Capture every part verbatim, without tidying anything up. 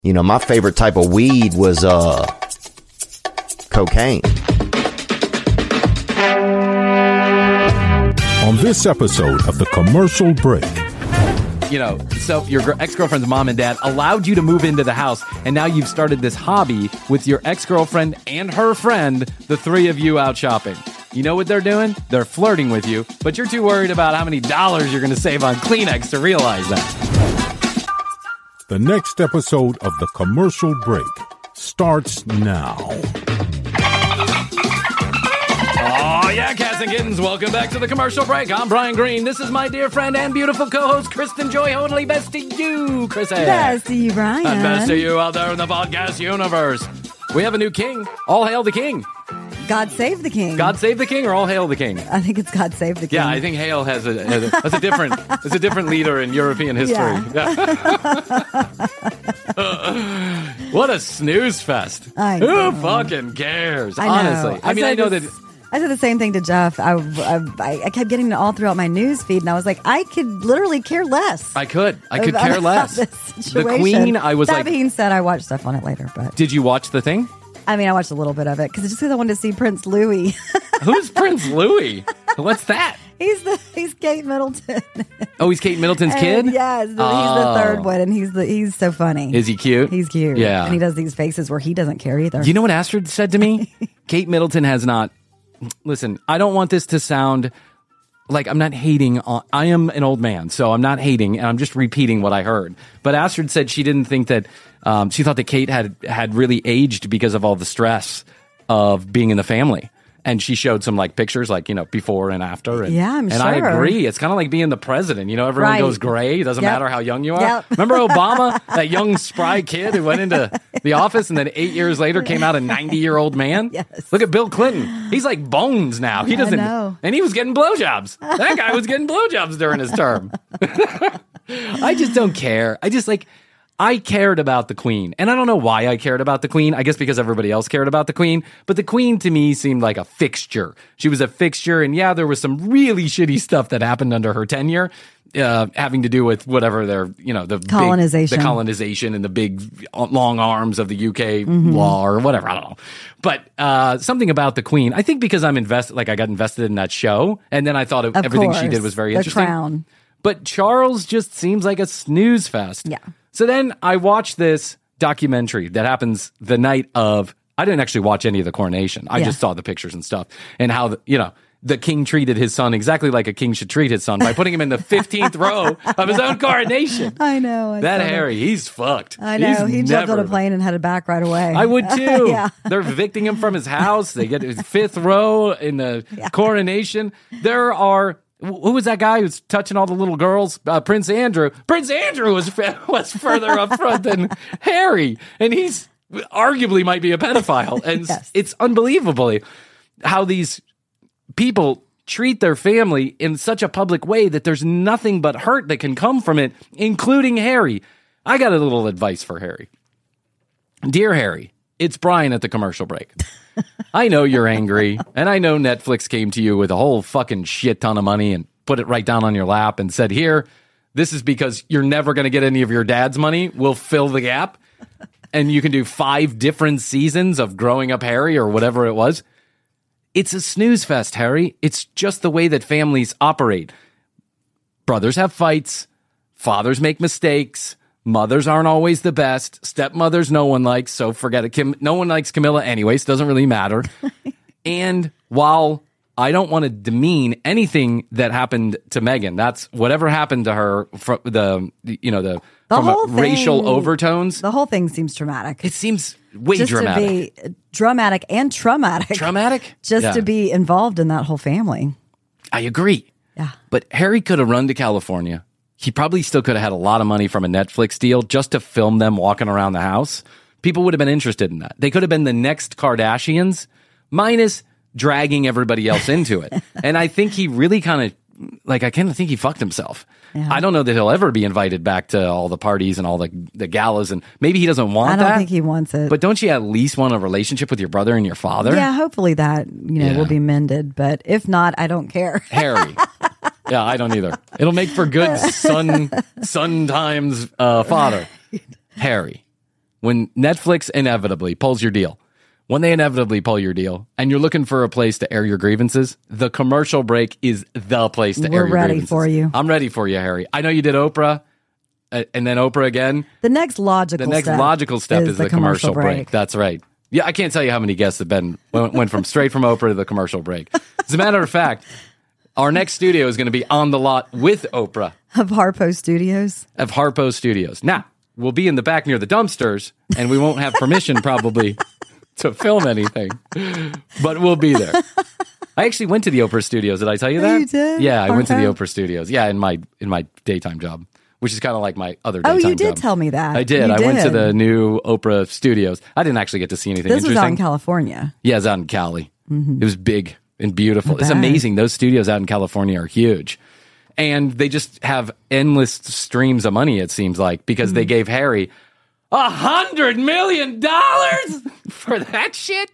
You know, my favorite type of weed was uh, cocaine. On this episode of The Commercial Break. You know, so your ex-girlfriend's mom and dad allowed you to move into the house, and now you've started this hobby with your ex-girlfriend and her friend, the three of you out shopping. You know what they're doing? They're flirting with you, but you're too worried about how many dollars you're going to save on Kleenex to realize that. The next episode of The Commercial Break starts now. Oh, yeah, cats and kittens, welcome back to The Commercial Break. I'm Brian Green. This is my dear friend and beautiful co-host, Kristen Joy Only. Best to you, Chris. Best to you, Brian. And best to you out there in the podcast universe. We have a new king. All hail the king. God save the king. God save the king or all hail the king? I think it's God save the king. Yeah, I think hail has a, has a, has a different has a different leader in European history. Yeah. What a snooze fest. I know. Who fucking cares? I know. Honestly. I, I mean, I know this, that... I said the same thing to Jeff. I, I, I kept getting it all throughout my news feed, and I was like, I could literally care less. I could. I could about care less. This The Queen, I was that like... That being said, I watched stuff on it later, but... Did you watch the thing? I mean, I watched a little bit of it, because just because I wanted to see Prince Louis. Who's Prince Louis? What's that? He's the he's Kate Middleton. Oh, he's Kate Middleton's And kid? Yes, the, oh. he's the third one, and he's the he's so funny. Is he cute? He's cute. Yeah. And he does these faces where he doesn't care either. You know what Astrid said to me? Kate Middleton has not... Listen, I don't want this to sound like I'm not hating on... I am an old man, so I'm not hating, and I'm just repeating what I heard. But Astrid said she didn't think that... Um, she thought that Kate had, had really aged because of all the stress of being in the family. And she showed some like pictures, like, you know, before and after. And, Yeah, I'm and sure. I agree. It's kind of like being the president. You know, everyone Right. goes gray. It doesn't Yep. matter how young you are. Yep. Remember Obama, that young spry kid who went into the office and then eight years later came out a ninety-year-old man? Yes. Look at Bill Clinton. He's like bones now. He doesn't. know. And he was getting blowjobs. That guy was getting blowjobs during his term. I just don't care. I just like... I cared about the Queen, and I don't know why I cared about the Queen. I guess because everybody else cared about the Queen, but the Queen to me seemed like a fixture. She was a fixture, and yeah, there was some really shitty stuff that happened under her tenure, uh, having to do with whatever their, you know, the Colonization. big, the colonization and the big long arms of the U K Mm-hmm. law or whatever. I don't know. But uh, something about the Queen, I think because I'm invested, like I got invested in that show, and then I thought of Of everything she course. did was very The interesting. Crown. But Charles just seems like a snooze fest. Yeah. So then I watched this documentary that happens the night of... I didn't actually watch any of the coronation. I Yeah. just saw the pictures and stuff. And how, the, you know, the king treated his son exactly like a king should treat his son by putting him in the fifteenth row of his own coronation. I know. I That saw Harry, he's fucked. I know. He's he jumped on never- a plane and headed back right away. I would too. Yeah. They're evicting him from his house. They get his fifth row in the Yeah. coronation. There are... Who was that guy who's touching all the little girls? Uh, Prince Andrew. Prince Andrew was was further up front than Harry, and he's arguably might be a pedophile. And Yes. it's unbelievable how these people treat their family in such a public way that there's nothing but hurt that can come from it, including Harry. I got a little advice for Harry. Dear Harry, it's Brian at The Commercial Break. I know you're angry, and I know Netflix came to you with a whole fucking shit ton of money and put it right down on your lap and said, here, this is because you're never going to get any of your dad's money. We'll fill the gap. And you can do five different seasons of Growing Up Harry or whatever it was. It's a snooze fest, Harry. It's just the way that families operate. Brothers have fights. Fathers make mistakes. Mothers aren't always the best. Stepmothers no one likes, so forget it. Kim, no one likes Camilla anyways. Doesn't really matter. And while I don't want to demean anything that happened to Meghan, that's whatever happened to her, from the you know the, The from whole a racial thing- overtones. The whole thing seems traumatic. It seems way just dramatic. to be dramatic and traumatic. Traumatic? Just Yeah. to be involved in that whole family. I agree. Yeah. But Harry could have run to California. He probably still could have had a lot of money from a Netflix deal just to film them walking around the house. People would have been interested in that. They could have been the next Kardashians, minus dragging everybody else into it. And I think he really kind of, like, I kind of think he fucked himself. Yeah. I don't know that he'll ever be invited back to all the parties and all the, the galas, and maybe he doesn't want I don't that. think he wants it. But don't you at least want a relationship with your brother and your father? Yeah, hopefully that, you know, Yeah. will be mended. But if not, I don't care. Harry. Yeah, I don't either. It'll make for good son son times uh, father. Harry, when Netflix inevitably pulls your deal, when they inevitably pull your deal, and you're looking for a place to air your grievances, the commercial break is the place to We're air your ready grievances. for you. I'm ready for you, Harry. I know you did Oprah, uh, and then Oprah again. The next logical The next step logical step is, is the, the commercial, commercial break. break. That's right. Yeah, I can't tell you how many guests have been went, went from straight from Oprah to the commercial break. As a matter of fact, our next studio is going to be on the lot with Oprah of Harpo Studios. of Harpo Studios. Now, we'll be in the back near the dumpsters, and we won't have permission probably to film anything, but we'll be there. I actually went to the Oprah Studios. Did I tell you Oh, that? you did? Yeah, I went to the Harpo? Oprah Studios. Yeah, in my in my daytime job, which is kind of like my other Oh, daytime you did job. tell me that. I did. You I went to did. the new Oprah Studios. I didn't actually get to see anything This was interesting. out in California. Yeah, it's out in Cali. It was big and beautiful. It's bet. amazing. Those studios out in California are huge. And they just have endless streams of money, it seems like, because they gave Harry a hundred million dollars for that shit.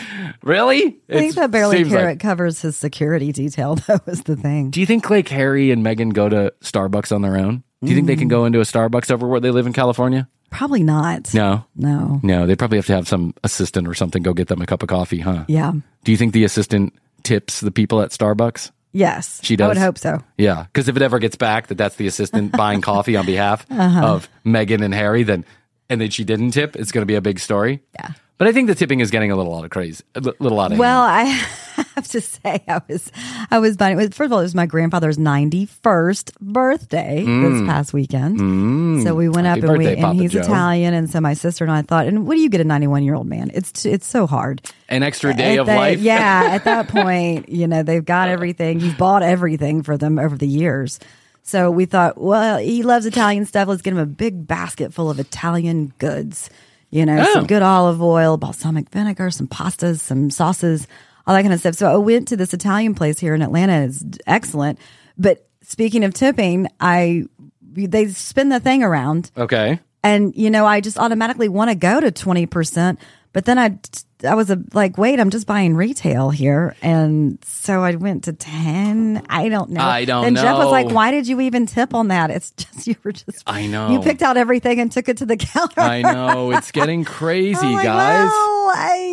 Really? I think It that barely seems car- like- covers his security detail, though, is the thing. Do you think like Harry and Meghan go to Starbucks on their own? Do you think they can go into a Starbucks over where they live in California? Probably not. No. No. No, they probably have to have some assistant or something go get them a cup of coffee, huh? Yeah. Do you think the assistant tips the people at Starbucks? Yes. She does? I would hope so. Yeah, because if it ever gets back that that's the assistant buying coffee on behalf Uh-huh. of Meghan and Harry, then and then she didn't tip, it's going to be a big story. Yeah. But I think the tipping is getting a little out of crazy, a li- little out of Well, hand. I have to say, I was, I was buying. First of all, it was my grandfather's ninety-first birthday this past weekend. So we went Mm. Happy up and we, birthday, and Papa he's Joe. Italian, and so my sister and I thought, and what do you get a ninety-one year old man? It's t- it's so hard. An extra day At of that- life. Yeah, at that point, you know, they've got everything. You've bought everything for them over the years. So we thought, well, he loves Italian stuff. Let's get him a big basket full of Italian goods. You know, Oh. some good olive oil, balsamic vinegar, some pastas, some sauces, all that kind of stuff. So I went to this Italian place here in Atlanta. It's excellent. But speaking of tipping, I they spin the thing around. Okay. And, you know, I just automatically want to go to twenty percent. But then I, I was a, like, wait, I'm just buying retail here. And so I went to ten. I don't know. I don't and Jeff was know. like, why did you even tip on that? It's just, you were just, I know. You picked out everything and took it to the counter. I know. It's getting crazy, I'm like, guys. Well,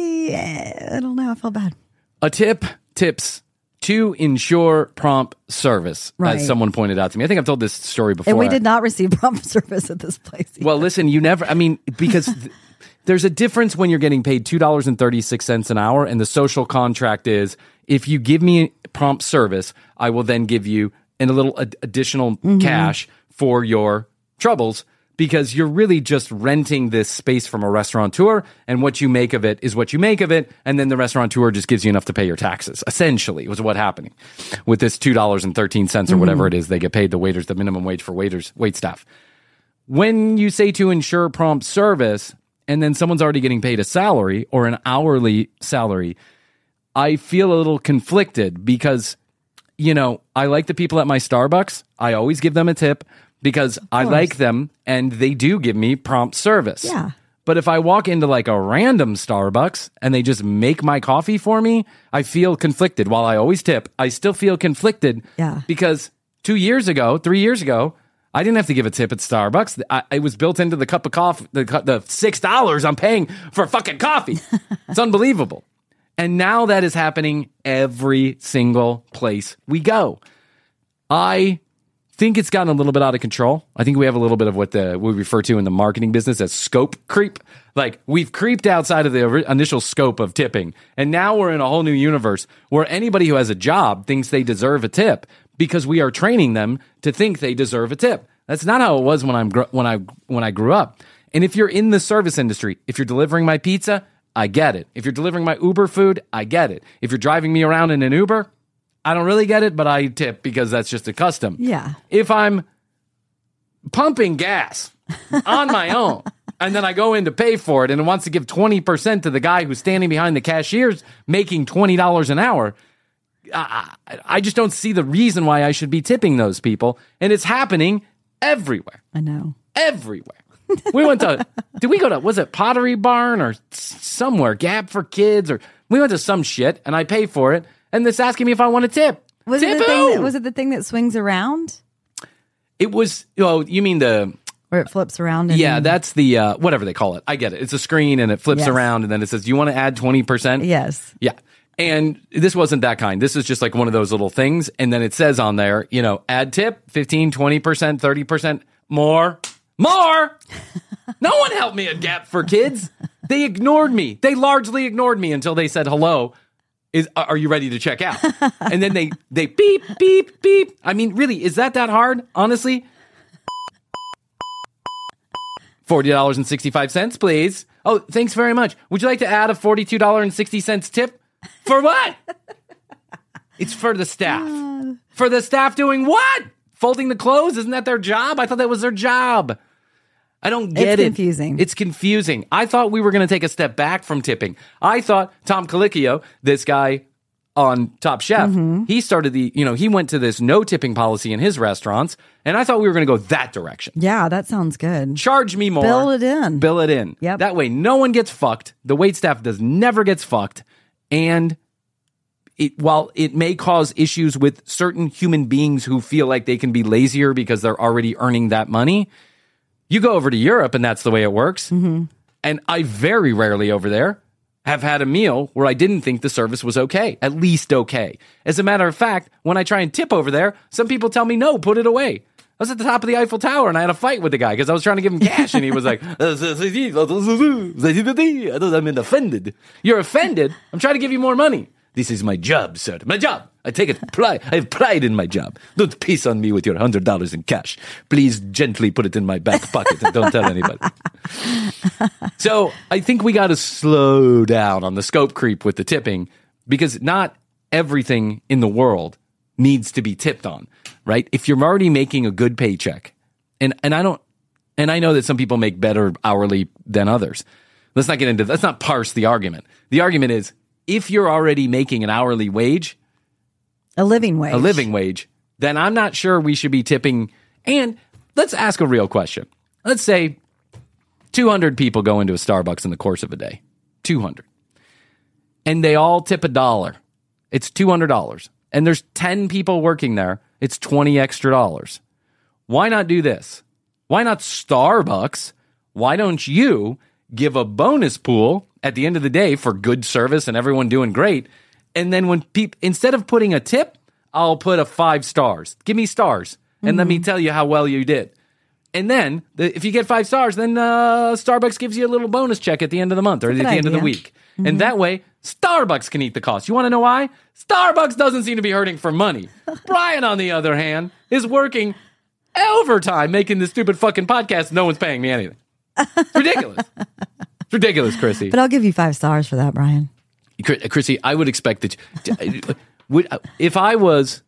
I, I don't know. I feel bad. A tip tips to ensure prompt service, Right. as someone pointed out to me. I think I've told this story before. And we did not receive prompt service at this place. Well, listen, you never, I mean, because th- there's a difference when you're getting paid two dollars and thirty-six cents an hour, and the social contract is if you give me prompt service, I will then give you an, a little ad- additional cash for your troubles, because you're really just renting this space from a restaurateur, and what you make of it is what you make of it, and then the restaurateur just gives you enough to pay your taxes, essentially, was what happening with this two dollars and thirteen cents or whatever it is they get paid, the waiters, the minimum wage for waiters, wait staff. When you say to ensure prompt service, and then someone's already getting paid a salary or an hourly salary, I feel a little conflicted because, you know, I like the people at my Starbucks. I always give them a tip because I like them and they do give me prompt service. Yeah. But if I walk into like a random Starbucks and they just make my coffee for me, I feel conflicted. While I always tip, I still feel conflicted. Yeah. Because two years ago, three years ago, I didn't have to give a tip at Starbucks. I, it was built into the cup of coffee, the, cu- the six dollars I'm paying for fucking coffee. It's unbelievable. And now that is happening every single place we go. I think it's gotten a little bit out of control. I think we have a little bit of what the we refer to in the marketing business as scope creep. Like, we've creeped outside of the ori- initial scope of tipping, and now we're in a whole new universe where anybody who has a job thinks they deserve a tip because we are training them to think they deserve a tip. That's not how it was when I'm gr- when I when I grew up. And if you're in the service industry, if you're delivering my pizza, I get it. If you're delivering my Uber food, I get it. If you're driving me around in an Uber, I don't really get it, but I tip because that's just a custom. Yeah. If I'm pumping gas on my own and then I go in to pay for it and it wants to give twenty percent to the guy who's standing behind the cashiers making twenty dollars an hour, I, I just don't see the reason why I should be tipping those people. And it's happening everywhere. I know. Everywhere. We went to, did we go to, was it Pottery Barn or s- somewhere, Gap for Kids, or we went to some shit and I pay for it and it's asking me if I want to tip. Was tip it the who? thing that, was it the thing that swings around? It was, oh, you mean the, Where it flips around. And Yeah, that's the, uh, whatever they call it. I get it. It's a screen and it flips Yes. around and then it says, do you want to add twenty percent? Yes. Yeah. And this wasn't that kind. This is just like one of those little things. And then it says on there, you know, add tip, fifteen, twenty percent, thirty percent, more, more. No one helped me at Gap for Kids. They ignored me. They largely ignored me until they said, hello, is are you ready to check out? And then they, they beep, beep, beep. I mean, really, is that that hard? Honestly? forty dollars and sixty-five cents, please. Oh, thanks very much. Would you like to add a forty-two dollars and sixty cents tip? For what? It's for the staff. For the staff doing what? Folding the clothes? Isn't that their job? I thought that was their job. I don't get It's it. confusing. It's confusing. I thought we were going to take a step back from tipping. I thought Tom Colicchio, this guy on Top Chef, Mm-hmm. he started the, you know, he went to this no tipping policy in his restaurants, and I thought we were going to go that direction. Yeah, that sounds good. Charge me more. Bill it in. Bill it in. Yep. That way no one gets fucked. The wait staff does never gets fucked. And it, while it may cause issues with certain human beings who feel like they can be lazier because they're already earning that money, you go over to Europe and that's the way it works. Mm-hmm. And I very rarely over there have had a meal where I didn't think the service was okay, at least okay. As a matter of fact, when I try and tip over there, some people tell me, no, put it away. I was at the top of the Eiffel Tower and I had a fight with the guy because I was trying to give him cash and he was like, I'm offended. You're offended? I'm trying to give you more money. This is my job, sir. My job. I take it pride. I have pride in my job. Don't piss on me with your hundred dollars in cash. Please gently put it in my back pocket and don't tell anybody. So I think we got to slow down on the scope creep with the tipping because not everything in the world needs to be tipped on, right? If you're already making a good paycheck, and and I don't, and I know that some people make better hourly than others. Let's not get into. Let's not parse the argument. The argument is, if you're already making an hourly wage, A living wage. a living wage, then I'm not sure we should be tipping. And let's ask a real question. Let's say two hundred people go into a Starbucks in the course of a day. two hundred. And they all tip a dollar. It's two hundred dollars. And there's ten people working there. It's twenty extra dollars. Why not do this? Why not Starbucks? Why don't you give a bonus pool at the end of the day for good service and everyone doing great? And then when people, instead of putting a tip, I'll put a five stars. Give me stars. And mm-hmm. let me tell you how well you did. And then the, if you get five stars, then uh, Starbucks gives you a little bonus check at the end of the month or at the idea. end of the week. Mm-hmm. And that way, Starbucks can eat the cost. You want to know why? Starbucks doesn't seem to be hurting for money. Brian, on the other hand, is working overtime making this stupid fucking podcast. No one's paying me anything. It's ridiculous. It's ridiculous, Chrissy. But I'll give you five stars for that, Brian. Chrissy, I would expect that. Would, if I was,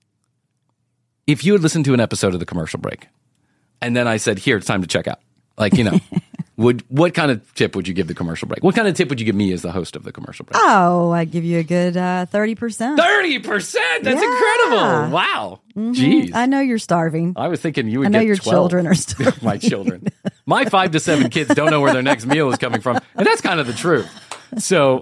if you had listened to an episode of The Commercial Break, and then I said, "Here, it's time to check out," like you know, would what kind of tip would you give The Commercial Break? What kind of tip would you give me as the host of The Commercial Break? Oh, I'd give you a good uh, thirty percent. Thirty percent. That's Yeah. incredible. Wow. Mm-hmm. Jeez. I know you're starving. I was thinking you would I know get your twelve. children are starving. My children. My five to seven kids don't know where their next meal is coming from. And that's kind of the truth. So,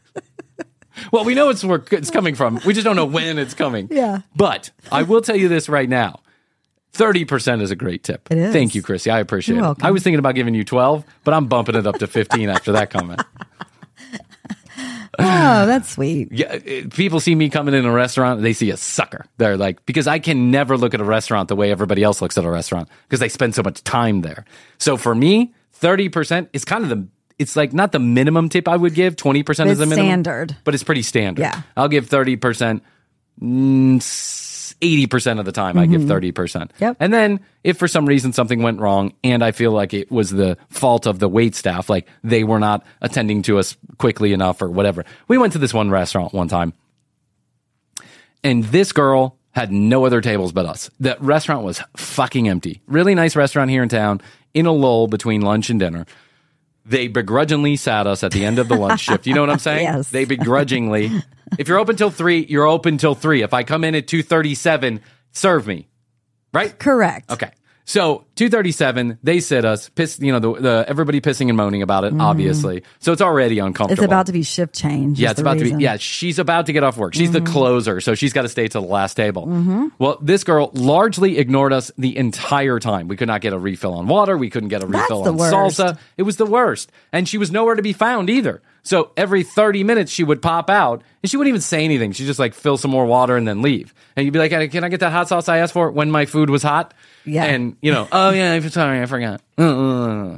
well, we know it's where it's coming from. We just don't know when it's coming. Yeah. But I will tell you this right now. thirty percent is a great tip. It is. Thank you, Chrissy. I appreciate You're it. welcome. I was thinking about giving you twelve, but I'm bumping it up to fifteen after that comment. Oh, that's sweet. Yeah, it- people see me coming in a restaurant, they see a sucker. They're like, because I can never look at a restaurant the way everybody else looks at a restaurant because they spend so much time there. So for me, thirty percent is kind of the, it's like not the minimum tip I would give. twenty percent is It's the minimum. standard. But it's pretty standard. Yeah. I'll give thirty percent. Mm, eighty percent of the time I give thirty percent. Yep. And then if for some reason something went wrong and I feel like it was the fault of the wait staff, like they were not attending to us quickly enough or whatever. We went to this one restaurant one time and this girl had no other tables but us. The restaurant was fucking empty. Really nice restaurant here in town in a lull between lunch and dinner. They begrudgingly sat us at the end of the lunch shift. You know what I'm saying? Yes. They begrudgingly. If you're open till three, you're open till three. If I come in at two thirty-seven, serve me. Right? Correct. Okay. So two thirty-seven, they sit us, piss, you know, the, the everybody pissing and moaning about it, obviously. So it's already uncomfortable. It's about to be shift change. Yeah, is it's the about reason. to be. Yeah, she's about to get off work. She's Mm-hmm. the closer, so she's got to stay till the last table. Mm-hmm. Well, this girl largely ignored us the entire time. We could not get a refill on water. We couldn't get a refill the on worst. salsa. It was the worst, and she was nowhere to be found either. So every thirty minutes, she would pop out, and she wouldn't even say anything. She'd just like fill some more water and then leave. And you'd be like, "Hey, can I get that hot sauce I asked for when my food was hot?" Yeah. And, you know, oh, yeah, I'm sorry, I forgot. Uh-uh.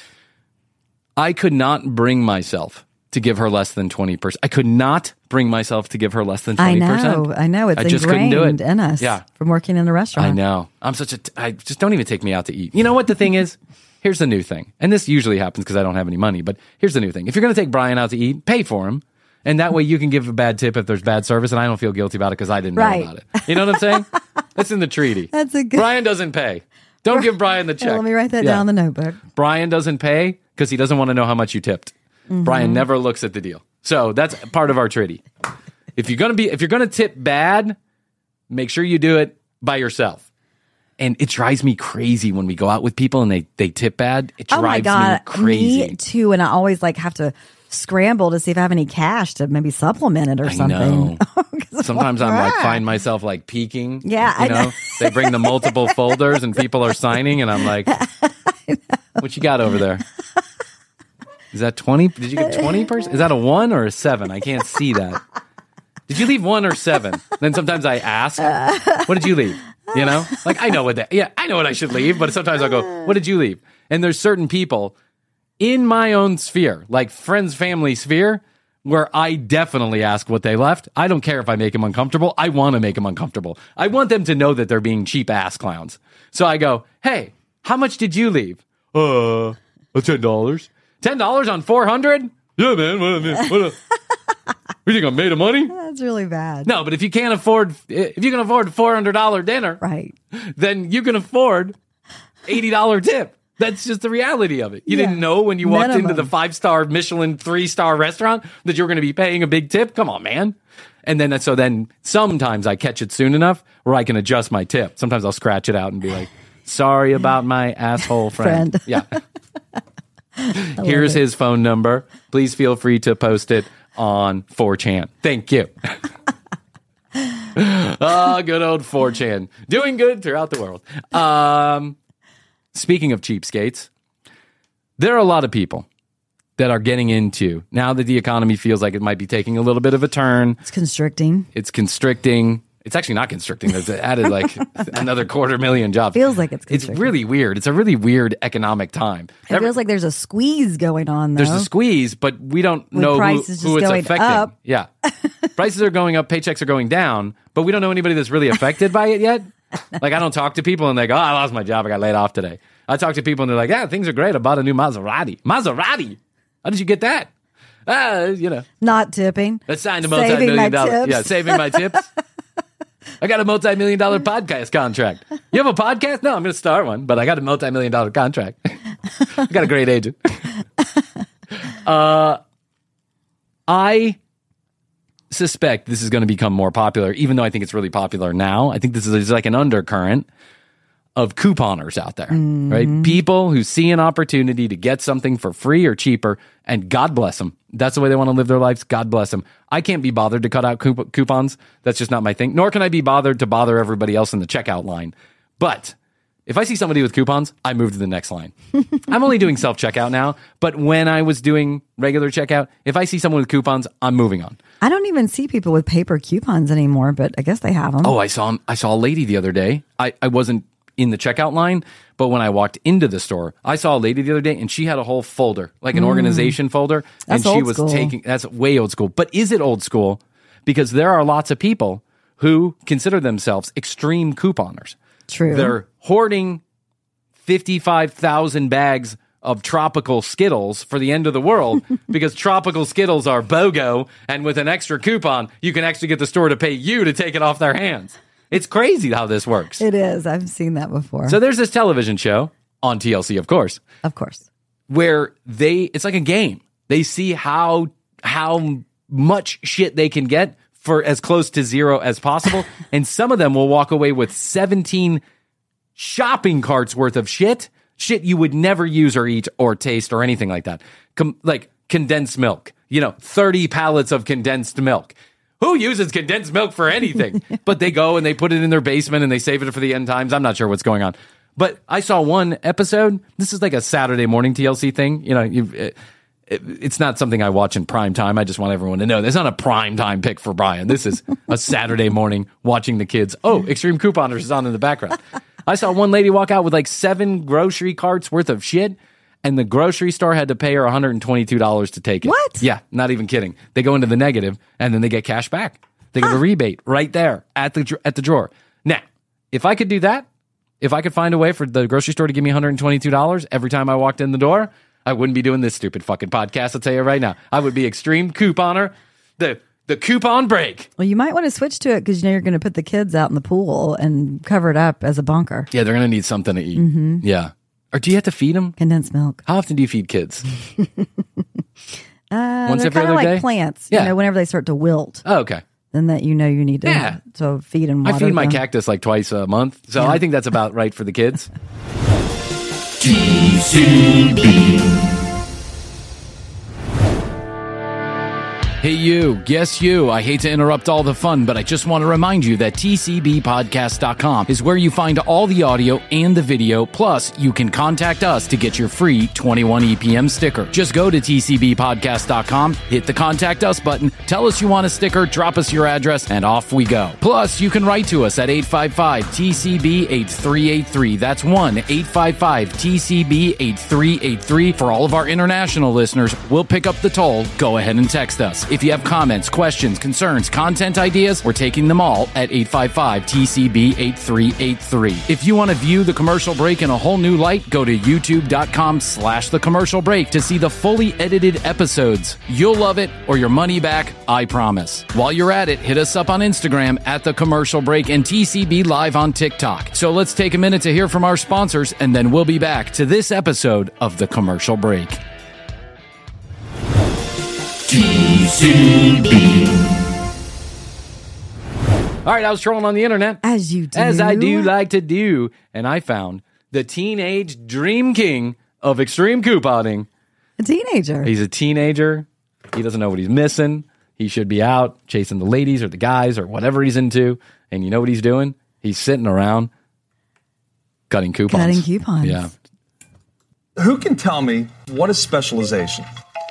I could not bring myself to give her less than twenty percent. I could not bring myself to give her less than I twenty percent. know. I know. It's I just couldn't ingrained do it. in us Yeah. from working in a restaurant. I know. I'm such a. T- I just don't even take me out to eat. You know what the thing is? Here's the new thing. And this usually happens because I don't have any money. But here's the new thing. If you're going to take Brian out to eat, pay for him. And that way you can give a bad tip if there's bad service. And I don't feel guilty about it because I didn't know Right. about it. You know what I'm saying? That's in the treaty. That's a good- Brian doesn't pay. Don't give Brian the check. Well, let me write that Yeah. down in the notebook. Brian doesn't pay because he doesn't want to know how much you tipped. Mm-hmm. Brian never looks at the deal. So that's part of our treaty. If you're gonna be, if you're gonna tip bad, make sure you do it by yourself. And it drives me crazy when we go out with people and they they tip bad. It drives Oh my God. me crazy. Me too. And I always like have to scramble to see if I have any cash to maybe supplement it or I something. know. Sometimes I'm like find myself like peeking. Yeah, you I know? know. They bring the multiple folders and people are signing, and I'm like, "What you got over there? Is that twenty? Did you get twenty percent? Is that a one or a seven? I can't see that. Did you leave one or seven? Then sometimes I ask, "What did you leave?" You know, like I know what that. Yeah, I know what I should leave, but sometimes I'll go, "What did you leave?" And there's certain people in my own sphere, like friends, family sphere, where I definitely ask what they left. I don't care if I make them uncomfortable. I want to make them uncomfortable. I want them to know that they're being cheap ass clowns. So I go, "Hey, how much did you leave?" Uh, ten dollars. Ten dollars on four hundred? Yeah, man. What, what, what, you think I'm made of money? That's really bad. No, but if you can't afford, if you can afford a four hundred dollar dinner, Right. then you can afford eighty dollar tip. That's just the reality of it. You Yeah. didn't know when you walked Minimum. into the five-star Michelin three-star restaurant that you were going to be paying a big tip? Come on, man. And then so then sometimes I catch it soon enough where I can adjust my tip. Sometimes I'll scratch it out and be like, "Sorry about my asshole friend." Friend. Yeah. Here's his phone number. Please feel free to post it on four chan. Thank you. Oh, good old four chan. Doing good throughout the world. Um, speaking of cheapskates, there are a lot of people that are getting into, now that the economy feels like it might be taking a little bit of a turn, It's constricting. it's constricting. It's actually not constricting. It's added like another quarter million jobs. Feels like it's It's constricting. really weird. It's a really weird economic time. It feels like there's a squeeze going on, though. There's a squeeze, but we don't With know who, prices who just it's going affecting. up. Yeah. Prices are going up, paychecks are going down, but we don't know anybody that's really affected by it yet. Like, I don't talk to people and they go, "Oh, I lost my job. I got laid off today." I talk to people and they're like, "Yeah, things are great. I bought a new Maserati." Maserati? How did you get that? Ah, you know, Not tipping. let's sign a Saving my multi-million dollar. tips. Yeah, saving my tips. I got a multi-million dollar podcast contract. You have a podcast? No, I'm going to start one, but I got a multi-million dollar contract. I got a great agent. uh, I suspect this is going to become more popular, even though I think it's really popular now. I think this is there's like an undercurrent of couponers out there, right? People who see an opportunity to get something for free or cheaper, and God bless them. That's the way they want to live their lives. God bless them. I can't be bothered to cut out coup- coupons. That's just not my thing. Nor can I be bothered to bother everybody else in the checkout line. But if I see somebody with coupons, I move to the next line. I'm only doing self-checkout now, but when I was doing regular checkout, if I see someone with coupons, I'm moving on. I don't even see people with paper coupons anymore, but I guess they have them. Oh, I saw I saw a lady the other day. I, I wasn't in the checkout line, but when I walked into the store, I saw a lady the other day and she had a whole folder, like an organization folder. That's and she old was school. taking, that's way old school. But is it old school? Because there are lots of people who consider themselves extreme couponers. True. They're hoarding fifty-five thousand bags of tropical Skittles for the end of the world because tropical Skittles are BOGO, and with an extra coupon, you can actually get the store to pay you to take it off their hands. It's crazy how this works. It is. I've seen that before. So there's this television show on T L C, of course, of course. where they, it's like a game. They see how, how much shit they can get for as close to zero as possible. And some of them will walk away with seventeen shopping carts worth of shit. Shit you would never use or eat or taste or anything like that. Com- like condensed milk. You know, thirty pallets of condensed milk. Who uses condensed milk for anything? But they go and they put it in their basement and they save it for the end times. I'm not sure what's going on. But I saw one episode. This is like a Saturday morning T L C thing. You know, you it, it, it's not something I watch in prime time. I just want everyone to know. There's not a prime time pick for Brian. This is a Saturday morning watching the kids. Oh, Extreme Couponers is on in the background. I saw one lady walk out with like seven grocery carts worth of shit. And the grocery store had to pay her one hundred twenty-two dollars to take it. What? Yeah, not even kidding. They go into the negative, and then they get cash back. They get huh. a rebate right there at the at the drawer. Now, if I could do that, if I could find a way for the grocery store to give me one hundred twenty-two dollars every time I walked in the door, I wouldn't be doing this stupid fucking podcast. I'll tell you right now. I would be Extreme Couponer, the the coupon break. Well, you might want to switch to it because you know you're going to put the kids out in the pool and cover it up as a bunker. Yeah, they're going to need something to eat. Mm-hmm. Yeah. Or do you have to feed them? Condensed milk. How often do you feed kids? uh, Once they're every kind other of like day? plants. Yeah. You know, whenever they start to wilt, Oh, okay. then that you know you need to, Yeah. to feed and water I feed my them. cactus like twice a month, so Yeah. I think that's about right for the kids. T C B. Hey you, yes you, I hate to interrupt all the fun, but I just want to remind you that T C B podcast dot com is where you find all the audio and the video, plus you can contact us to get your free twenty-one E P M sticker. Just go to T C B podcast dot com, hit the contact us button, tell us you want a sticker, drop us your address, and off we go. Plus, you can write to us at eight five five T C B eight three eight three. That's one eight five five T C B eight three eight three. For all of our international listeners, we'll pick up the toll. Go ahead and text us. If you have comments, questions, concerns, content ideas, we're taking them all at eight five five T C B eight three eight three. If you want to view the commercial break in a whole new light, go to youtube.com slash the commercial break to see the fully edited episodes. You'll love it or your money back, I promise. While you're at it, hit us up on Instagram at the commercial break and T C B live on TikTok. So let's take a minute to hear from our sponsors and then we'll be back to this episode of the commercial break. T C B. All right, I was trolling on the internet. As you do. As I do like to do. And I found the teenage dream king of extreme couponing. A teenager. He's a teenager. He doesn't know what he's missing. He should be out chasing the ladies or the guys or whatever he's into. And you know what he's doing? He's sitting around cutting coupons. Cutting coupons. Yeah. Who can tell me what is specialization?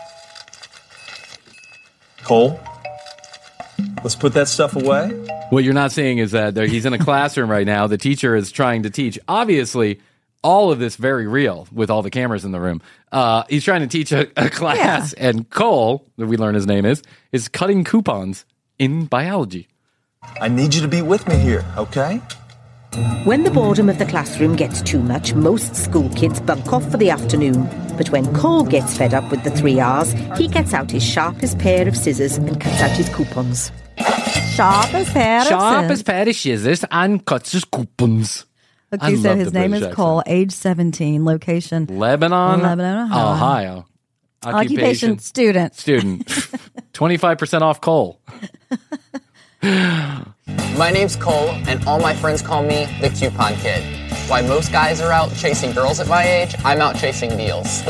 Cole, let's put that stuff away. What you're not seeing is that there, he's in a classroom right now. The teacher is trying to teach. Obviously, all of this very real with all the cameras in the room. Uh, he's trying to teach a, a class, Yeah. and Cole, that we learn his name is, is cutting coupons in biology. I need you to be with me here, okay? When the boredom of the classroom gets too much, most school kids bunk off for the afternoon. But when Cole gets fed up with the three R's, he gets out his sharpest pair of scissors and cuts out his coupons. Sharpest pair of Sharpest scissors. pair of scissors and cuts his coupons. I Okay, so love his the name British is Cole, accent. age seventeen, location Lebanon, Lebanon, Ohio. Ohio. Occupation student. Student. twenty-five percent off Cole. My name's Cole, and all my friends call me the Coupon Kid. While most guys are out chasing girls at my age, I'm out chasing deals.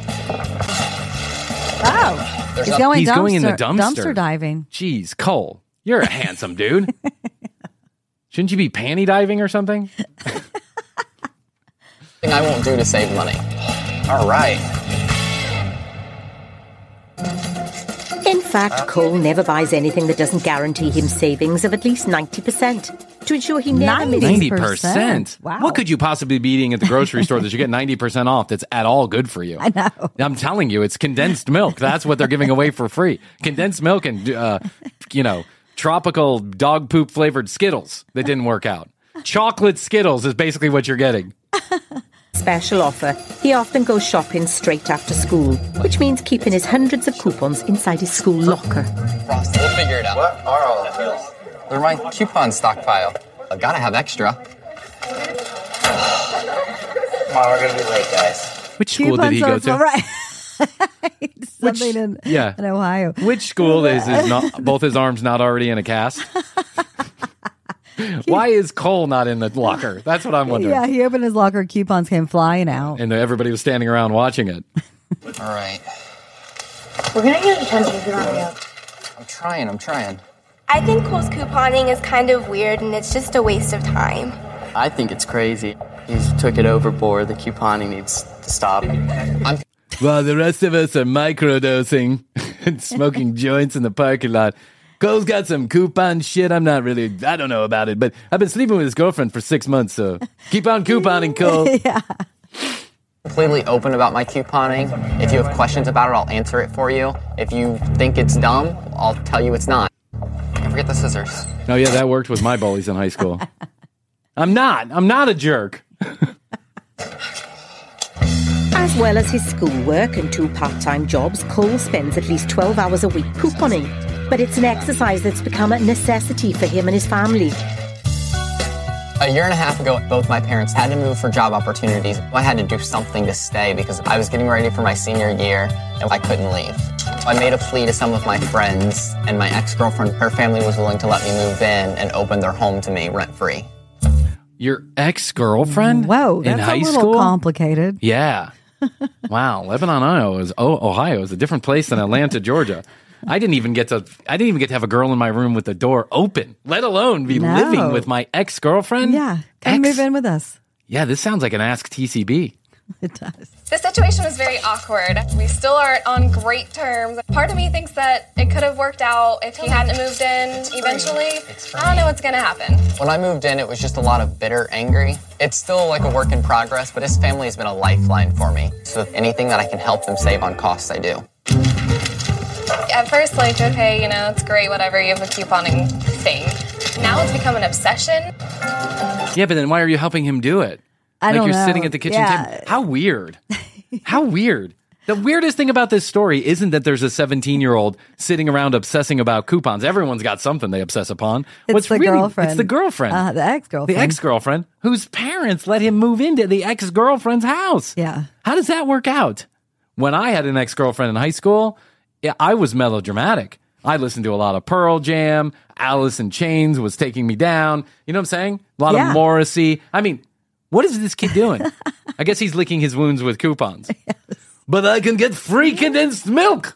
Oh, There's he's a- going, He's dumpster, going in the dumpster. dumpster diving. Jeez, Cole, you're a handsome dude. Shouldn't you be panty diving or something? Thing I won't do to save money. All right. In fact, Cole never buys anything that doesn't guarantee him savings of at least ninety percent to ensure he never misses. ninety percent. Wow. What could you possibly be eating at the grocery store that you get ninety percent off that's at all good for you? I know. I'm telling you, it's condensed milk. That's what they're giving away for free. Condensed milk and, uh, you know, tropical dog poop flavored Skittles that didn't work out. Chocolate Skittles is basically what you're getting. Special offer. He often goes shopping straight after school, which means keeping his hundreds of coupons inside his school locker. Frost, we'll figure it out. What are all of these? They're my coupon stockpile. I've got to have extra. Come on, we're going to be late, guys. Which school did he go Coupons are- to? Right. Something in, yeah. in Ohio. Which school is his not, both his arms not already in a cast? Why is Cole not in the locker? That's what I'm wondering. Yeah, he opened his locker, coupons came flying out. And everybody was standing around watching it. All right. We're gonna get attention if you don't hurry up. I'm trying, I'm trying. I think Cole's couponing is kind of weird and it's just a waste of time. I think it's crazy. He's took it overboard. The couponing needs to stop. I'm While the rest of us are microdosing and smoking joints in the parking lot, Cole's got some coupon shit. I'm not really, I don't know about it, but I've been sleeping with his girlfriend for six months, so keep on couponing, Cole. Yeah. completely open about my couponing. If you have questions about it, I'll answer it for you. If you think it's dumb, I'll tell you it's not. Forget the scissors. Oh, yeah, that worked with my bullies in high school. I'm not. I'm not a jerk. As well as his schoolwork and two part-time jobs, Cole spends at least twelve hours a week couponing. But it's an exercise that's become a necessity for him and his family. A year and a half ago, both my parents had to move for job opportunities. I had to do something to stay because I was getting ready for my senior year and I couldn't leave. I made a plea to some of my friends, and my ex-girlfriend, her family was willing to let me move in and open their home to me rent-free. Your ex-girlfriend? Whoa, in that's high a little school? complicated. Yeah. Wow, Lebanon, Ohio is oh, Ohio is a different place than Atlanta, Georgia. I didn't even get to I didn't even get to have a girl in my room with the door open, let alone be No. living with my ex-girlfriend. Yeah, come Ex- move in with us. Yeah, this sounds like an Ask T C B. It does. The situation was very awkward. We still aren't on great terms. Part of me thinks that it could have worked out if he hadn't moved in eventually. I don't know what's going to happen. When I moved in, it was just a lot of bitter angry. It's still like a work in progress, but his family has been a lifeline for me. So if anything that I can help them save on costs, I do. At first, like, okay, you know, it's great, whatever, you have a couponing thing. Now it's become an obsession. Yeah, but then why are you helping him do it? I like don't you're know. sitting at the kitchen Yeah. table. How weird. How weird. The weirdest thing about this story isn't that there's a seventeen-year-old sitting around obsessing about coupons. Everyone's got something they obsess upon. It's What's the really, girlfriend. It's the girlfriend. Uh, the ex-girlfriend. The ex-girlfriend whose parents let him move into the ex-girlfriend's house. Yeah. How does that work out? When I had an ex-girlfriend in high school, yeah, I was melodramatic. I listened to a lot of Pearl Jam. Alice in Chains was taking me down. You know what I'm saying? A lot Yeah. of Morrissey. I mean, what is this kid doing? I guess he's licking his wounds with coupons. Yes. But I can get free condensed milk.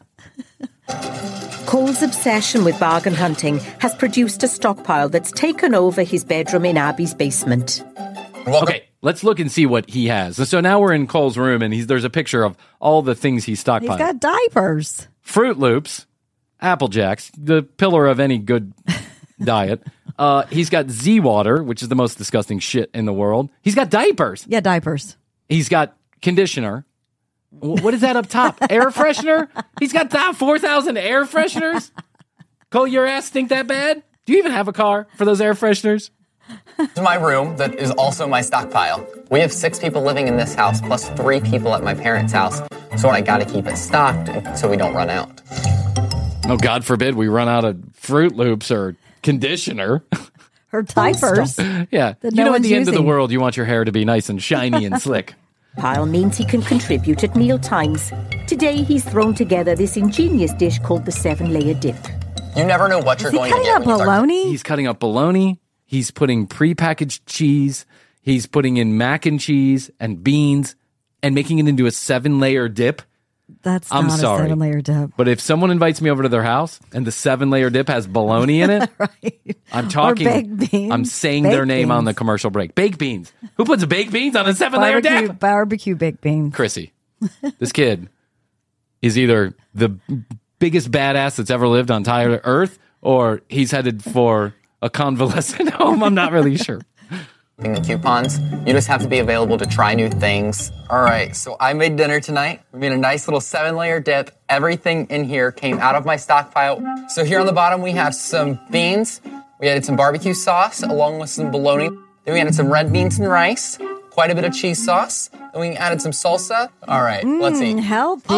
Cole's obsession with bargain hunting has produced a stockpile that's taken over his bedroom in Abby's basement. Okay, let's look and see what he has. So now we're in Cole's room, and he's, there's a picture of all the things he's stockpiled. He's got diapers. Fruit Loops, Apple Jacks, the pillar of any good diet. Uh, he's got Z-Water, which is the most disgusting shit in the world. He's got diapers. Yeah, diapers. He's got conditioner. W- What is that up top? Air freshener? He's got that four thousand air fresheners? Cole, your ass stink that bad? Do you even have a car for those air fresheners? This is my room that is also my stockpile. We have six people living in this house, plus three people at my parents' house. So I gotta keep it stocked so we don't run out. Oh, God forbid we run out of Fruit Loops or conditioner. Her diapers. Yeah. That You no know, at one's the end of the using. world, you want your hair to be nice and shiny and slick. Pile means he can contribute at meal times. Today, he's thrown together this ingenious dish called the seven-layer dip. You never know what you're Is he going to cutting get up when you start. bologna? He's cutting up bologna. He's putting prepackaged cheese. He's putting in mac and cheese and beans and making it into a seven-layer dip. That's I'm not sorry. a seven-layer dip. But if someone invites me over to their house and the seven-layer dip has bologna in it, Right. I'm talking. baked beans. I'm saying their Baked name on the beans. commercial break. Baked beans. Who puts baked beans on a seven-layer Barbecue, dip? barbecue baked beans. Chrissy. This kid is either the biggest badass that's ever lived on entire Earth, or he's headed for a convalescent home. I'm not really sure. The coupons. You just have to be available to try new things. All right, so I made dinner tonight. We made a nice little seven-layer dip. Everything in here came out of my stockpile. So here on the bottom, we have some beans. We added some barbecue sauce along with some bologna. Then we added some red beans and rice, quite a bit of cheese sauce. Then we added some salsa. All right, let's Mm, eat. healthy.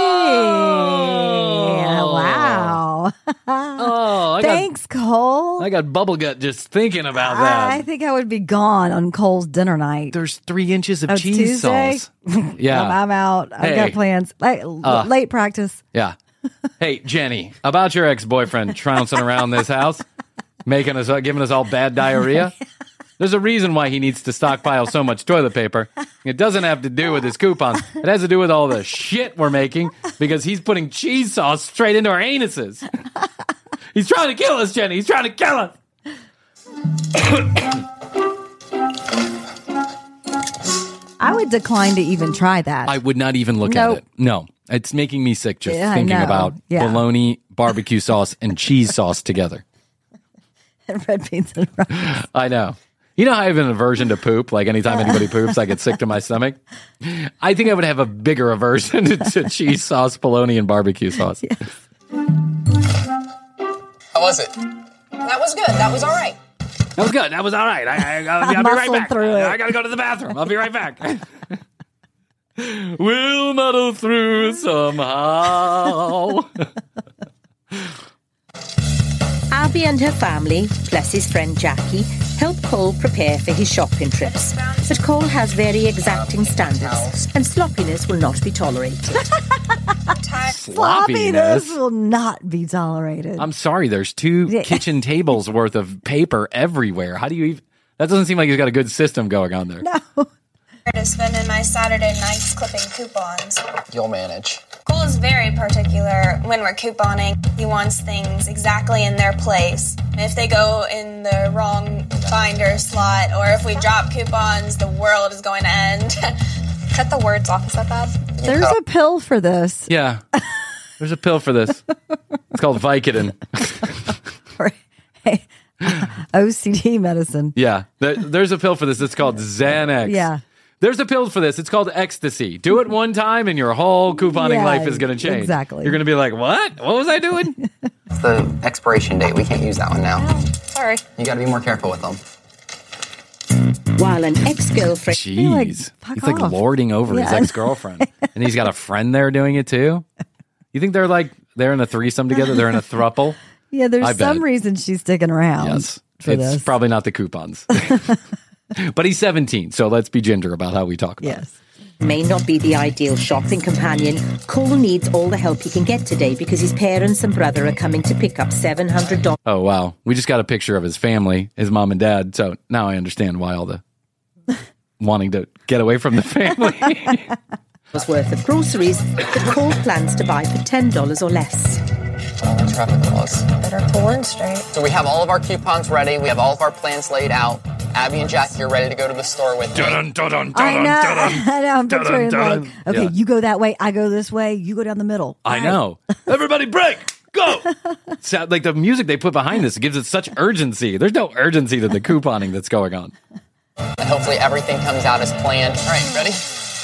Oh. Wow. Oh, I Thanks, Cole. got I got bubble gut just thinking about I that. think I would be gone on Cole's dinner night. There's three inches of Oh, it's cheese Tuesday? sauce. Yeah, I'm, I'm out. I've Hey. got plans. Late, Uh. late practice. yeah. Hey, Jenny, about your ex-boyfriend trouncing around this house. making us, uh, giving us all bad diarrhea. There's a reason why he needs to stockpile so much toilet paper. It doesn't have to do with his coupons. It has to do with all the shit we're making because he's putting cheese sauce straight into our anuses. He's trying to kill us, Jenny. He's trying to kill us. I would decline to even try that. I would not even look Nope. at it. No, it's making me sick just Yeah, I thinking know. about Yeah. bologna, barbecue sauce, and cheese sauce together. And red beans and rice. I know. You know how I have an aversion to poop? Like anytime anybody poops, I get sick to my stomach. I think I would have a bigger aversion to cheese sauce, bologna, and barbecue sauce. How was it? That was good. That was all right. That was good. That was all right. I, I, I'll, I'll be right Muscled back. through it. I got to go to the bathroom. I'll be right back. We'll muddle through somehow. Abby and her family, plus his friend Jackie, help Cole prepare for his shopping trips. But Cole has very exacting standards, and sloppiness will not be tolerated. Sloppiness. will not be tolerated. I'm sorry. There's two Yeah. kitchen tables worth of paper everywhere. How do you even? That doesn't seem like he's got a good system going on there. No. To spending my Saturday nights clipping coupons. You'll manage. Cole is very particular when we're couponing. He wants things exactly in their place. If they go in the wrong binder slot, or if we drop coupons, the world is going to end. Cut the words off. Is that bad? There's a pill for this. Yeah. There's a pill for this. It's called Vicodin. For O C D medicine. Yeah. There, there's a pill for this. It's called Xanax. Yeah. There's a pill for this. It's called ecstasy. Do it one time and your whole couponing Yeah, life is going to change. exactly. You're going to be like, what? What was I doing? It's the expiration date. We can't use that one now. Sorry. You got to be more careful with them. While an ex-girlfriend... Jeez. like, He's fuck like off. lording over his Yeah. ex-girlfriend. And he's got a friend there doing it too? You think they're like, they're in a threesome together? They're in a thruple? Yeah, there's I some bet. reason she's sticking around. Yes. For It's this. probably not the coupons. But he's seventeen, so let's be ginger about how we talk about it. Yes. may not be the ideal shopping companion, Cole needs all the help he can get today because his parents and brother are coming to pick up seven hundred dollars. Oh, wow. We just got a picture of his family, his mom and dad. So now I understand why all the wanting to get away from the family. worth of groceries that Cole plans to buy for ten dollars or less. All the traffic laws. Better pull in straight. So we have all of our coupons ready. We have all of our plans laid out. Abby and Jackie are ready to go to the store with me. Dun, dun, dun, I know, I know. I'm dun, picturing dun. like, okay, Yeah. you go that way, I go this way, you go down the middle. I All know. Everybody break. Go. So, like the music they put behind this gives it such urgency. There's no urgency to the couponing that's going on. And hopefully everything comes out as planned. All right, ready?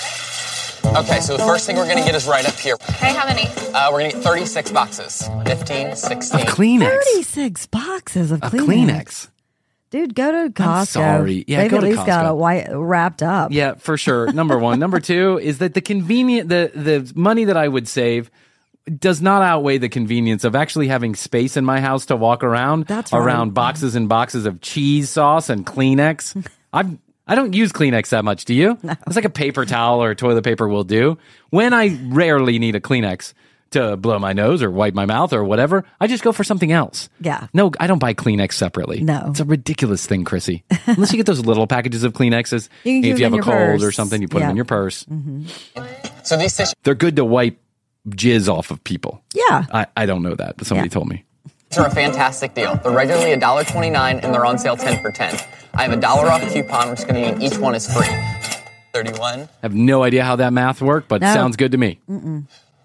Okay, so the first thing we're going to get is right up here. Hey, how many? Uh, we're going to get thirty-six boxes. fifteen, sixteen. Kleenex. thirty-six boxes of A Kleenex. Kleenex. Dude, go to Costco. sorry. Yeah, They've go at to least got Costco. it white, wrapped up. Yeah, for sure. Number one. Number two is that the convenient, the, the money that I would save does not outweigh the convenience of actually having space in my house to walk around. That's right. around boxes and boxes of cheese sauce and Kleenex. I've I don't use Kleenex that much. Do you? No. It's like a paper towel or toilet paper will do. When I rarely need a Kleenex to blow my nose or wipe my mouth or whatever, I just go for something else. Yeah. No, I don't buy Kleenex separately. No. It's a ridiculous thing, Chrissy. Unless you get those little packages of Kleenexes. You can keep if them you in have a your cold purse. or something, you put Yeah. them in your purse. So these tissues They're good to wipe jizz off of people. Yeah. I, I don't know that, but somebody Yeah. told me. are a fantastic deal. They're regularly one dollar and twenty-nine cents and they're on sale ten for ten. I have a dollar off coupon. We're just going to mean each one is free. thirty-one. I have no idea how that math worked, but No. sounds good to me. Mm-mm.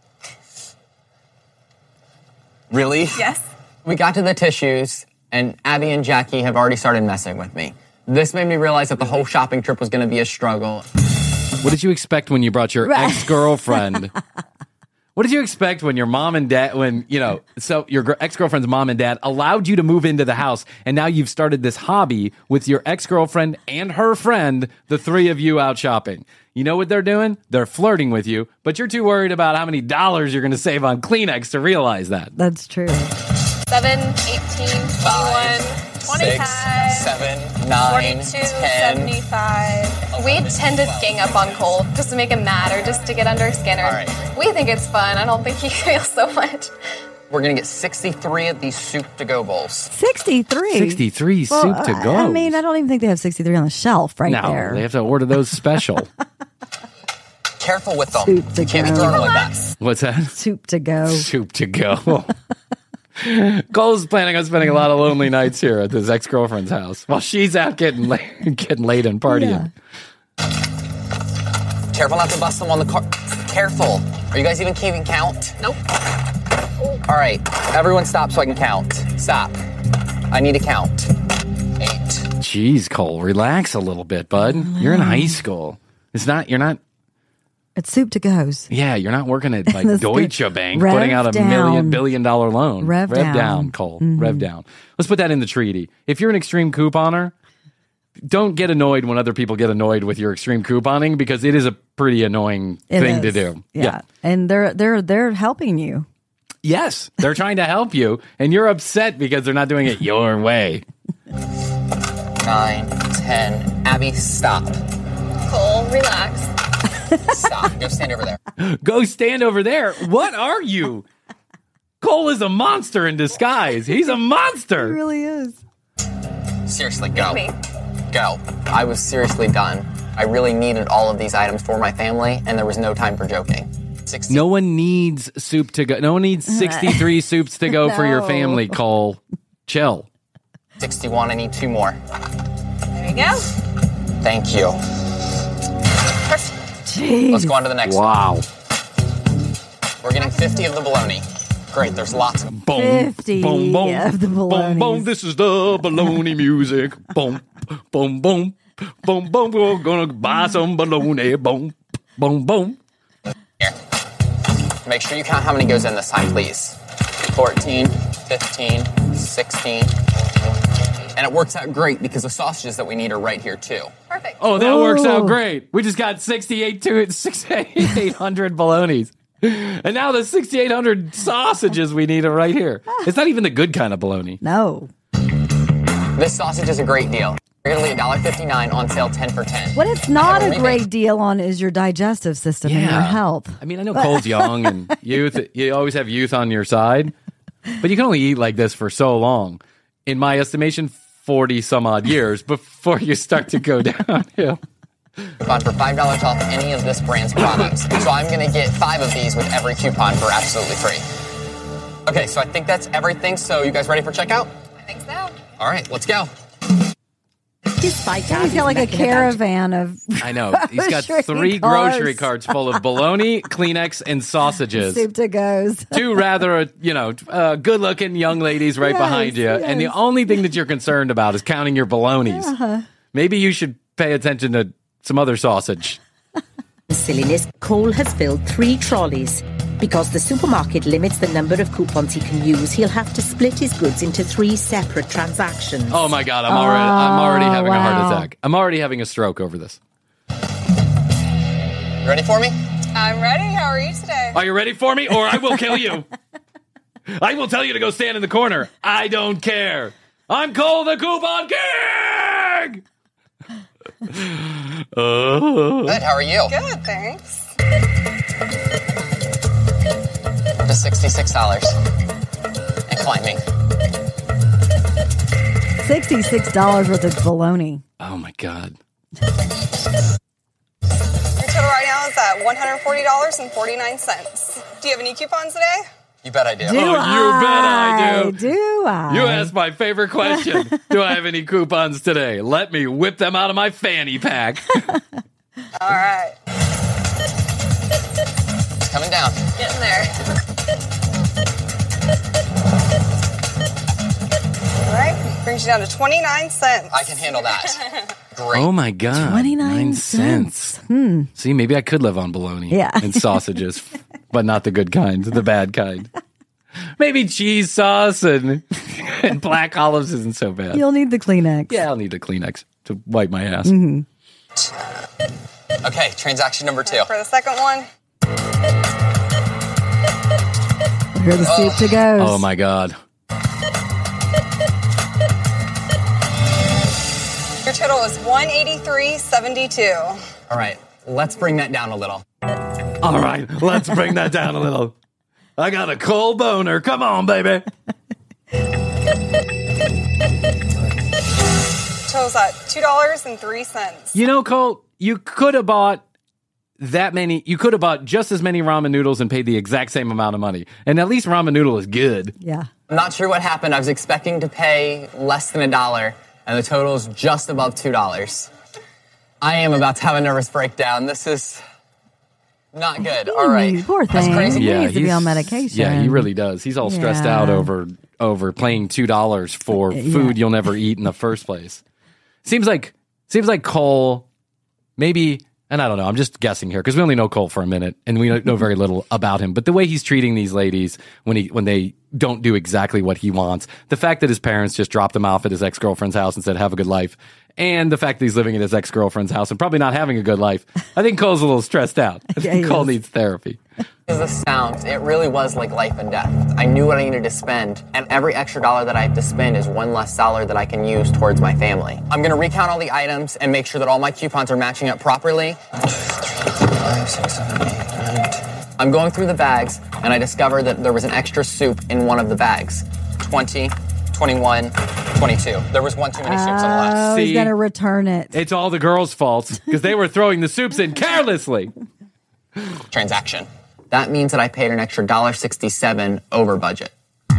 Really? Yes. We got to the tissues, and Abby and Jackie have already started messing with me. This made me realize that the whole shopping trip was going to be a struggle. What did you expect when you brought your Right. ex-girlfriend? What did you expect when your mom and dad, when, you know, so your gr- ex-girlfriend's mom and dad allowed you to move into the house, and now you've started this hobby with your ex-girlfriend and her friend, the three of you out shopping. You know what they're doing? They're flirting with you, but you're too worried about how many dollars you're going to save on Kleenex to realize that. That's true. seven, eighteen, twenty-one, twenty-five, Six, seven, nine, forty-two, ten. seventy-five. We tend to gang up on Cole just to make him mad or just to get under his skin. Or All right. we think it's fun. I don't think he feels so much. We're going to get sixty-three of these soup to go bowls. sixty-three? sixty-three well, soup to go. I mean, I don't even think they have sixty-three on the shelf right no, there. They have to order those special. Careful with them. Soup to Can't go. be throwing them like that. What's that? Soup to go. Soup to go. Cole's planning on spending a lot of lonely nights here at his ex-girlfriend's house while she's out getting laid, getting laid and partying. Yeah. Careful not to bust them on the car. Careful. Are you guys even keeping count? Nope. All right. Everyone stop so I can count. Stop. I need to count. Eight. Jeez, Cole, relax a little bit, bud. You're in high school. It's not, you're not. It's soup to goes. Yeah, you're not working at like That's Deutsche good. Bank Rev putting out a down. million billion dollar loan. Rev Rev down. down, Cole. Mhm. Rev down. Let's put that in the treaty. If you're an extreme couponer, don't get annoyed when other people get annoyed with your extreme couponing because it is a pretty annoying It thing is. to do. Yeah. And they're they're they're helping you. Yes, they're trying to help you, and you're upset because they're not doing it your way. Nine, ten. Abby, stop. Cole, relax. Stop. Go stand over there. Go stand over there. What are you? Cole is a monster in disguise. He's a monster. It really is. Seriously, go. Go. I was seriously done. I really needed all of these items for my family, and there was no time for joking. sixty. No one needs soup to go. No one needs sixty-three soups to go for your No. family, Cole. Chill. sixty-one. I need two more. There you go. Thank you. Jeez. Let's go on to the next Wow. one. We're getting fifty of the bologna. Great, there's lots of Boom, fifty boom, boom, of the boom, boom. bolognas. This is the bologna music. Boom, boom, boom, boom, boom. We're gonna buy some bologna. Boom, boom, boom. Here. Make sure you count how many goes in this time, please. fourteen, fifteen, sixteen. And it works out great because the sausages that we need are right here, too. Perfect. Oh, that works Oh. out great. We just got sixty-eight to sixty-eight hundred bolognas. And now the sixty-eight hundred sausages we need are right here. It's not even the good kind of bologna. No. This sausage is a great deal. Regularly one dollar fifty-nine, on sale ten for ten. What it's I not have a rebate. great deal on is your digestive system and your health. I mean, I know Cole's young and youth. You always have youth on your side, but you can only eat like this for so long. In my estimation, forty some odd years before you start to go downhill. Coupon for five dollars off any of this brand's products. So I'm going to get five of these with every coupon for absolutely free. Okay, so I think that's everything. So you guys ready for checkout? I think so. All right, let's go. Despite He's got like a caravan of I know. He's got grocery three carts. grocery carts full of bologna, Kleenex, and sausages. soup to goes. Two rather, you know, uh, good-looking young ladies right Yes, behind you. And the yes. only thing that you're concerned about is counting your bolognas. Uh-huh. Maybe you should pay attention to some other sausage. silliness, Cole has filled three trolleys. Because the supermarket limits the number of coupons he can use, he'll have to split his goods into three separate transactions. Oh my God, I'm already, I'm already having a wow. heart attack. I'm already having a stroke over this. You ready for me? I'm ready. How are you today? Are you ready for me, or I will kill you? I will tell you to go stand in the corner. I don't care. I'm Cole the Coupon King! Uh, Good, how are you? Good, thanks. To sixty-six dollars. And climbing. sixty-six dollars worth of bologna. oh my God. Your total right now is at one hundred forty dollars and forty-nine cents. Do you have any coupons today? You bet I do. Do Oh, you bet I do. Do I? You asked my favorite question. Do I have any coupons today? Let me whip them out of my fanny pack. All right. It's coming down. Getting there. All right. Brings you down to twenty-nine cents. I can handle that. Great. Oh my God. twenty-nine Nine cents. Hmm. See, maybe I could live on bologna Yeah. and sausages, but not the good kind, the bad kind. Maybe cheese sauce and, and black olives isn't so bad. You'll need the Kleenex. Yeah, I'll need a Kleenex to wipe my ass. Mm-hmm. Okay, transaction number two. For the second one. Here the soup to goes. Oh my God. Your total is one eighty-three seventy-two. All right, let's bring that down a little. All right, let's bring that down a little. I got a Cole boner. Come on, baby. Totals at two dollars and three cents. You know, Cole, you could have bought that many. You could have bought just as many ramen noodles and paid the exact same amount of money. And at least ramen noodle is good. Yeah. I'm not sure what happened. I was expecting to pay less than a dollar, and the total is just above two dollars. I am about to have a nervous breakdown. This is not good. All right. Poor thing. That's crazy. He Yeah, needs to be he's- on medication. Yeah, he really does. He's all stressed Yeah. out over over paying two dollars for Yeah. food you'll never eat in the first place. Seems like seems like Cole, maybe, and I don't know. I'm just guessing here because we only know Cole for a minute and we know very little about him. But the way he's treating these ladies when he when they don't do exactly what he wants, the fact that his parents just dropped him off at his ex girlfriend's house and said, "Have a good life," and the fact that he's living in his ex girlfriend's house and probably not having a good life, I think Cole's a little stressed out. I Yeah, think he Cole is. needs therapy. As this sounds, it really was like life and death. I knew what I needed to spend, and every extra dollar that I have to spend is one less dollar that I can use towards my family. I'm gonna recount all the items and make sure that all my coupons are matching up properly. Five, six, seven, eight, nine, ten. I'm going through the bags, and I discovered that there was an extra soup in one of the bags. twenty, twenty-one, twenty-two. There was one too many soups on the last. Oh, he's See? going to return it. It's all the girls' faults because they were throwing the soups in carelessly. Transaction. That means that I paid an extra one dollar sixty-seven over budget.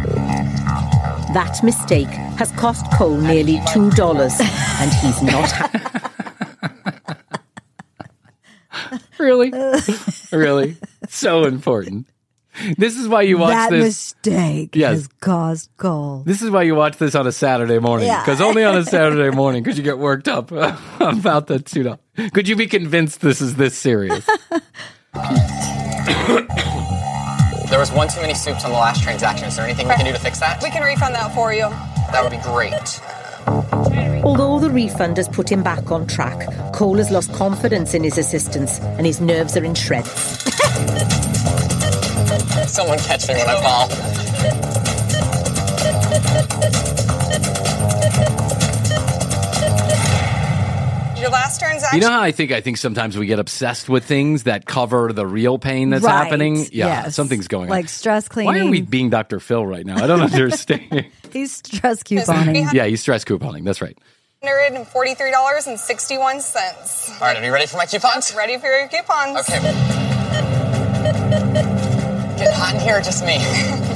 That mistake has cost Cole nearly two dollars, and he's not happy. Really? Really? So important. This is why you watch that this. mistake Yes. has caused Cole. This is why you watch this on a Saturday morning. Yeah. Because only on a Saturday morning could you get worked up about the two dollars. Could you be convinced this is this serious? There was one too many soups on the last transaction. Is there anything we can do to fix that? We can refund that for you. That would be great. Although the refund has put him back on track, Cole has lost confidence in his assistants and his nerves are in shreds. Someone catch me when I fall. Your last transaction. You know how I think I think sometimes we get obsessed with things that cover the real pain that's Right. happening? Yeah, Yes. something's going on. Like stress cleaning. Why are we being Doctor Phil right now? I don't understand. He's stress couponing. Yeah, he's stress couponing. That's right. one hundred forty-three dollars and sixty-one cents. All right, are you ready for my coupons? Ready for your coupons. Okay. Get hot in here, just me.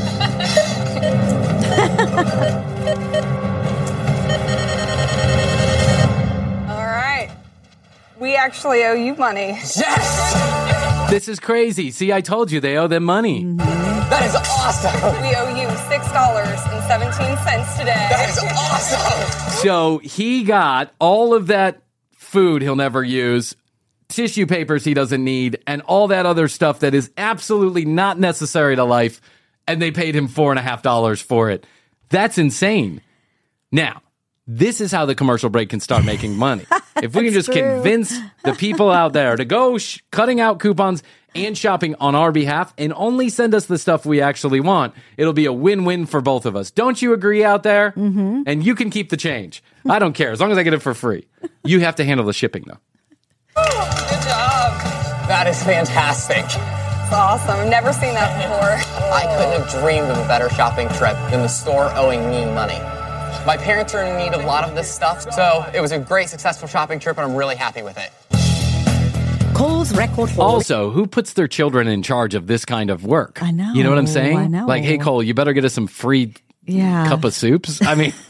All right. We actually owe you money. Yes! This is crazy. See, I told you they owe them money. That is awesome! We owe you six dollars and seventeen cents today. That is awesome! So he got all of that food he'll never use, tissue papers he doesn't need, and all that other stuff that is absolutely not necessary to life, and they paid him four and a half dollars for it. That's insane. Now, this is how the commercial break can start making money. If we can just true. convince the people out there to go sh- cutting out coupons and shopping on our behalf and only send us the stuff we actually want, it'll be a win-win for both of us. Don't you agree out there? Mm-hmm. And you can keep the change. I don't care. As long as I get it for free. You have to handle the shipping, though. Good job. That is fantastic. It's awesome. I've never seen that before. I couldn't have dreamed of a better shopping trip than the store owing me money. My parents are in need of a lot of this stuff, so it was a great, successful shopping trip, and I'm really happy with it. Cole's record haul. Also, who puts their children in charge of this kind of work? I know, You know what I'm saying? I know. Like, hey, Cole, you better get us some free Yeah. cup of soups. I mean,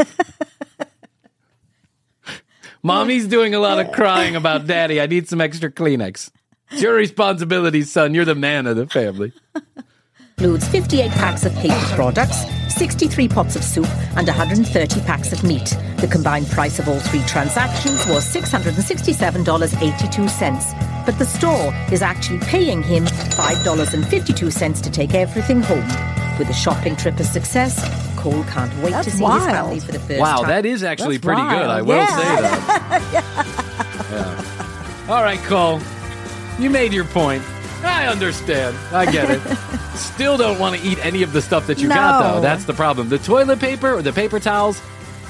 Mommy's doing a lot of crying about Daddy. I need some extra Kleenex. It's your responsibility, son. You're the man of the family. Includes fifty-eight packs of paper products, sixty-three pots of soup, and one hundred thirty packs of meat. The combined price of all three transactions was six hundred sixty-seven dollars and eighty-two cents. But the store is actually paying him five dollars and fifty-two cents to take everything home. With the shopping trip a success, Cole can't wait That's to see wild. his family for the first Wow, time. that is actually That's pretty good. wild. I will Yeah. say that. Yeah. All right, Cole. You made your point. I understand. I get it. Still don't want to eat any of the stuff that you got, No. though. That's the problem. The toilet paper or the paper towels,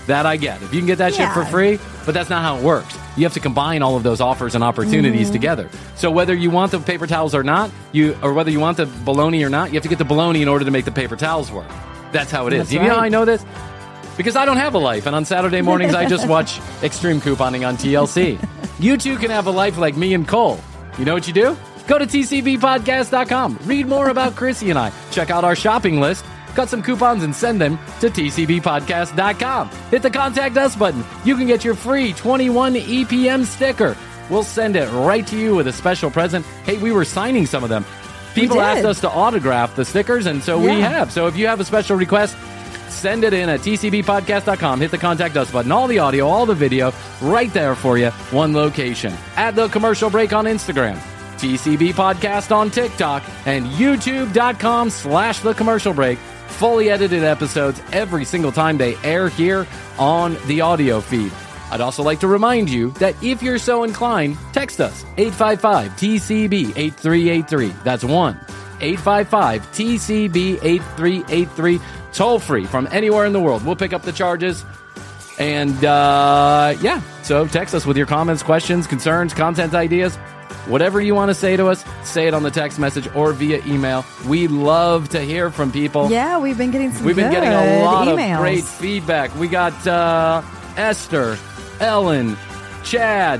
That I get. If you can get that Yeah. shit for free, but that's not how it works. You have to combine all of those offers and opportunities Mm-hmm. together. So whether you want the paper towels or not, you or whether you want the bologna or not, you have to get the bologna in order to make the paper towels work. That's how it is. That's you know how right. I know this? Because I don't have a life, and on Saturday mornings I just watch extreme couponing on T L C. You too can have a life like me and Cole. You know what you do? Go to T C B podcast dot com. Read more about Chrissy and I. Check out our shopping list. Cut some coupons and send them to T C B podcast dot com. Hit the Contact Us button. You can get your free twenty-one E P M sticker. We'll send it right to you with a special present. Hey, we were signing some of them. People did. asked us to autograph the stickers, and so we Yeah. have. So if you have a special request, send it in at T C B podcast dot com. Hit the Contact Us button. All the audio, all the video, right there for you. One location. At The Commercial Break on Instagram. T C B Podcast on TikTok. And YouTube.com slash The Commercial Break. Fully edited episodes every single time they air here on the audio feed. I'd also like to remind you that if you're so inclined, text us eight five five T C B eight three eight three. That's one eight five five T C B eight three eight three. Toll free from anywhere in the world. We'll pick up the charges. And uh, yeah, so text us with your comments, questions, concerns, content ideas. Whatever you want to say to us, say it on the text message or via email. We love to hear from people. Yeah, we've been getting some We've been good getting a lot emails. of great feedback. We got uh, Esther, Ellen, Chad,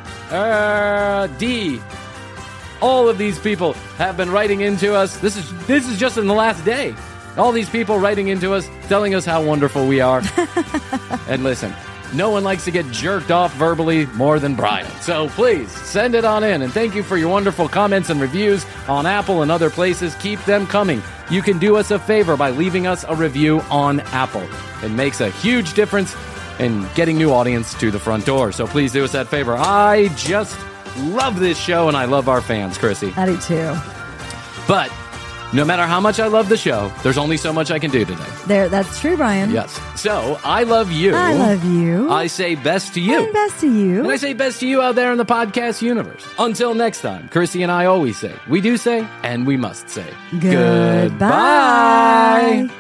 uh, Dee. All of these people have been writing into us. This is this is just in the last day. All these people writing into us, telling us how wonderful we are. And listen, no one likes to get jerked off verbally more than Brian. So please, send it on in. And thank you for your wonderful comments and reviews on Apple and other places. Keep them coming. You can do us a favor by leaving us a review on Apple. It makes a huge difference in getting new audience to the front door. So please do us that favor. I just love this show, and I love our fans, Chrissy. I do too. But no matter how much I love the show, there's only so much I can do today. There, that's true, Brian. Yes. So I love you. I love you. I say best to you. And best to you. And I say best to you out there in the podcast universe. Until next time, Chrissy and I always say, we do say, and we must say, Goodbye. Goodbye.